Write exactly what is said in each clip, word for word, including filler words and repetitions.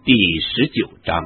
第十九章。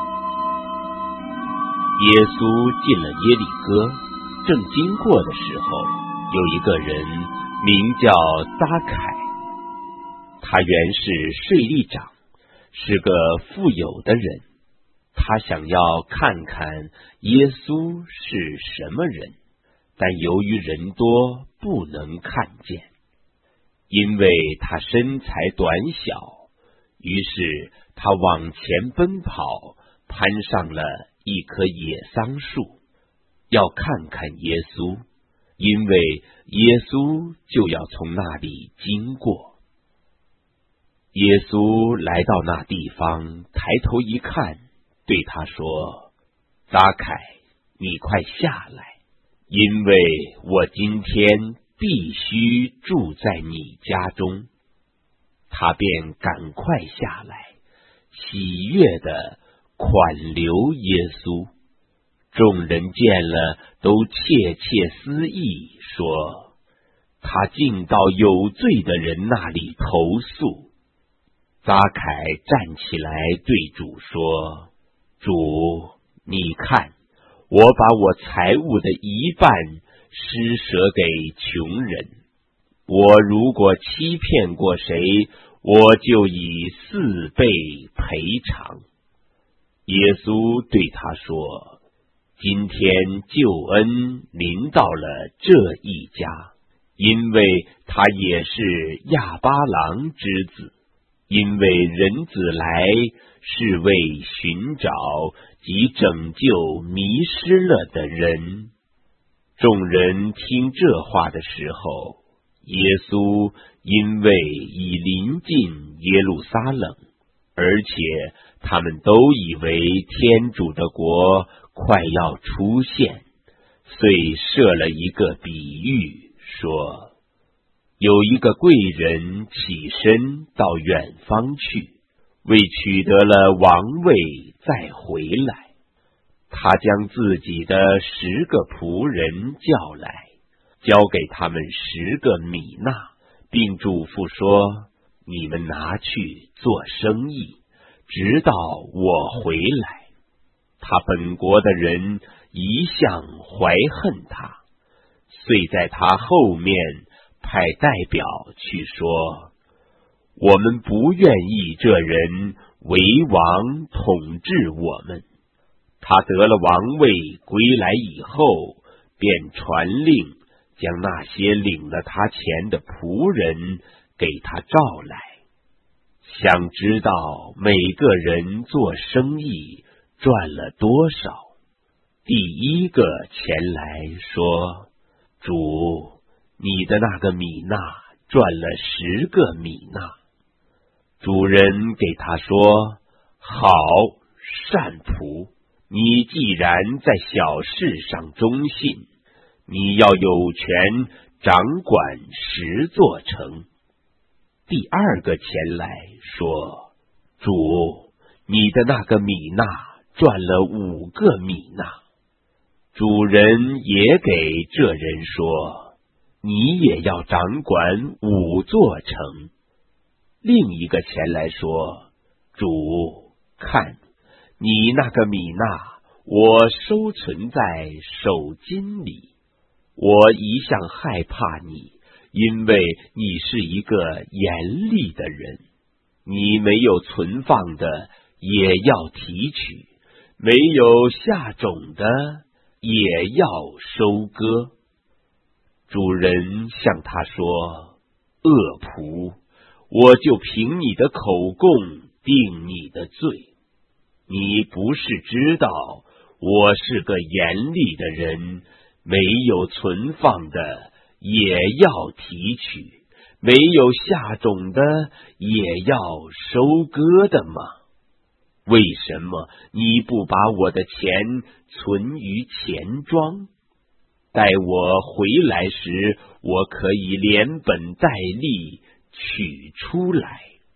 耶稣进了耶利哥，正经过的时候，有一个人名叫撒凯，他原是税吏长，是个富有的人。他想要看看耶稣是什么人，但由于人多，不能看见，因为他身材短小，于是他往前奔跑，攀上了一棵野桑树，要看看耶稣，因为耶稣就要从那里经过。耶稣来到那地方，抬头一看，对他说：撒凯，你快下来，因为我今天必须住在你家中。他便赶快下来，喜悦地款留耶稣。众人见了，都窃窃私议，说他竟到有罪的人那里投诉。撒凯站起来对主说：主，你看，我把我财物的一半施舍给穷人，我如果欺骗过谁，我就以四倍赔偿。耶稣对他说：今天救恩临到了这一家，因为他也是亚巴郎之子。因为人子来是为寻找及拯救迷失了的人。众人听这话的时候，耶稣因为已临近耶路撒冷，而且他们都以为天主的国快要出现，遂设了一个比喻，说有一个贵人起身到远方去，为取得了王位再回来。他将自己的十个仆人叫来，交给他们十个米纳，并嘱咐说：你们拿去做生意，直到我回来。他本国的人一向怀恨他，遂在他后面派代表去说：我们不愿意这人为王统治我们。他得了王位归来以后，便传令将那些领了他钱的仆人给他召来，想知道每个人做生意赚了多少。第一个前来说：主，你的那个米纳赚了十个米纳。主人给他说：好，善仆，你既然在小事上忠信，你要有权掌管十座城。第二个前来说：主，你的那个米纳赚了五个米纳。主人也给这人说：你也要掌管五座城。另一个前来说：主，看，你那个米纳我收存在手巾里，我一向害怕你，因为你是一个严厉的人，你没有存放的也要提取，没有下种的也要收割。主人向他说：恶仆，我就凭你的口供定你的罪。你不是知道我是个严厉的人，没有存放的也要提取，没有下种的也要收割的吗？为什么你不把我的钱存于钱庄？待我回来时，我可以连本带利取出来。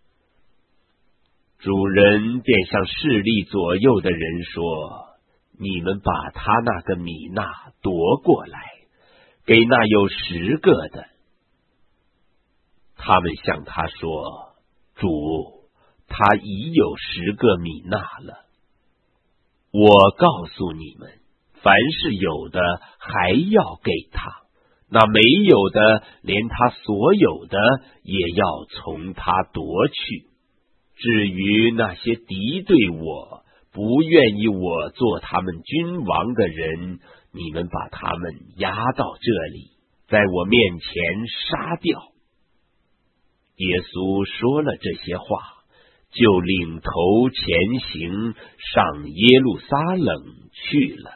主人便向侍立左右的人说：你们把他那个米纳夺过来，给那有十个的。他们向他说：主， 他已有十个米纳了。我告诉你们，凡是有的还要给他，那没有的，连他所有的也要从他夺去。至于那些敌对我，不愿意我做他们君王的人，你们把他们押到这里，在我面前杀掉。耶稣说了这些话，就领头前行，上耶路撒冷去了。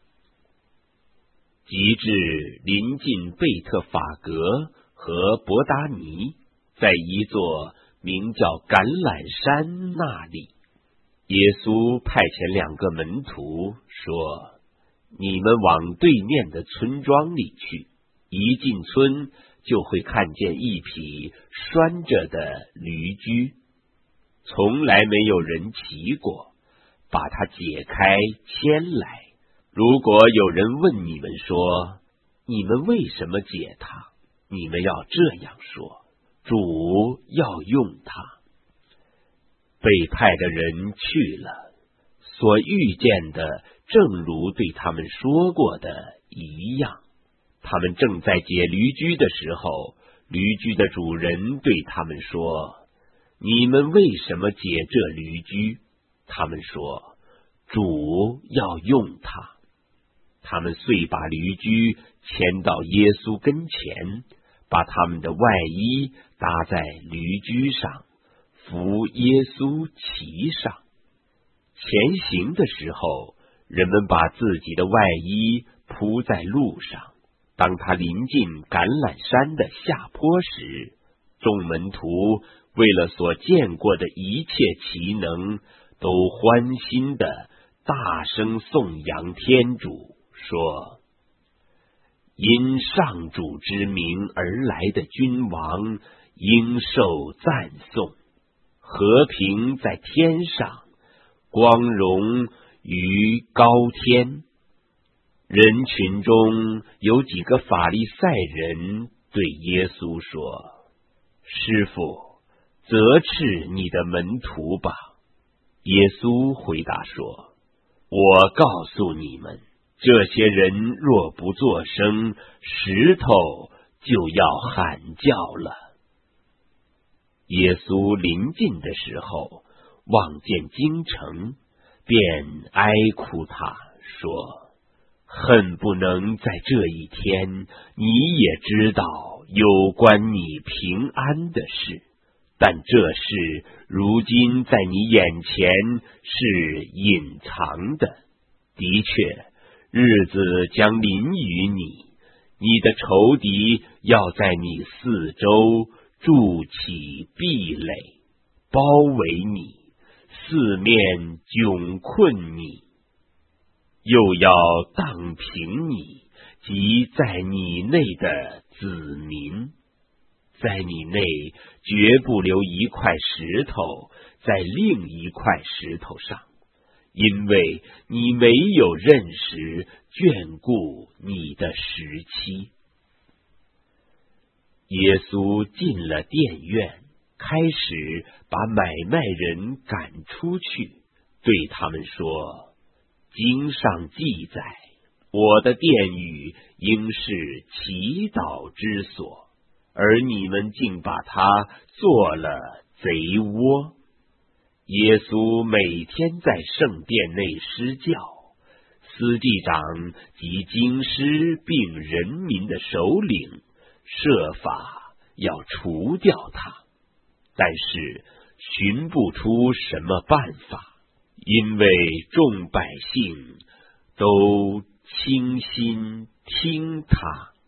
及至临近贝特法格和伯达尼，在一座名叫橄榄山那里，耶稣派遣两个门徒说：你们往对面的村庄里去，一进村就会看见一匹拴着的驴驹，从来没有人骑过，把它解开牵来。如果有人问你们说，你们为什么解它？你们要这样说：主要用它。被派的人去了，所遇见的正如对他们说过的一样。他们正在解驴驹的时候，驴驹的主人对他们说：你们为什么解这驴驹？他们说：主要用它。他们遂把驴驹牵到耶稣跟前，把他们的外衣搭在驴驹上，扶耶稣骑上。前行的时候，人们把自己的外衣铺在路上。当他临近橄榄山的下坡时，众门徒为了所见过的一切奇能，都欢欣的大声颂扬天主，说：因上主之名而来的君王，应受赞颂。和平在天上，光荣于高天。人群中有几个法利赛人对耶稣说：师父，责斥你的门徒吧。耶稣回答说：我告诉你们，这些人若不作声，石头就要喊叫了。耶稣临近的时候，望见京城，便哀哭他，说：恨不能在这一天，你也知道有关你平安的事，但这事如今在你眼前是隐藏的。的确，日子将临于你，你的仇敌要在你四周筑起壁垒，包围你，四面窘困你，又要荡平你及在你内的子民。在你内绝不留一块石头在另一块石头上，因为你没有认识眷顾你的时期。耶稣进了殿院，开始把买卖人赶出去，对他们说：经上记载，我的殿宇应是祈祷之所，而你们竟把它做了贼窝。耶稣每天在圣殿内施教，司祭长及经师并人民的首领设法要除掉他，但是寻不出什么办法，因为众百姓都倾心听他。